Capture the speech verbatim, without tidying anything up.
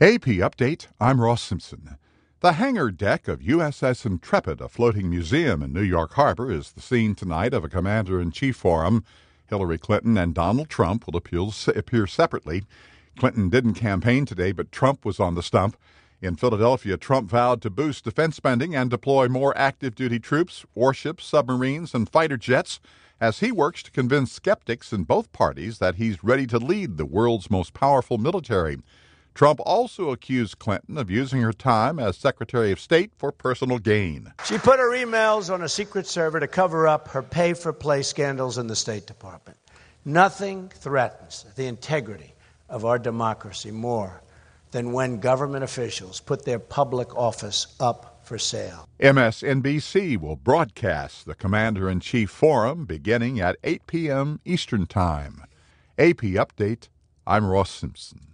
A P Update, I'm Ross Simpson. The hangar deck of U S S Intrepid, a floating museum in New York Harbor, is the scene tonight of a commander-in-chief forum. Hillary Clinton and Donald Trump will appear separately. Clinton didn't campaign today, but Trump was on the stump. In Philadelphia, Trump vowed to boost defense spending and deploy more active-duty troops, warships, submarines, and fighter jets as he works to convince skeptics in both parties that he's ready to lead the world's most powerful military. Trump also accused Clinton of using her time as Secretary of State for personal gain. She put her emails on a secret server to cover up her pay-for-play scandals in the State Department. Nothing threatens the integrity of our democracy more than when government officials put their public office up for sale. M S N B C will broadcast the Commander-in-Chief Forum beginning at eight p.m. Eastern Time. A P Update, I'm Ross Simpson.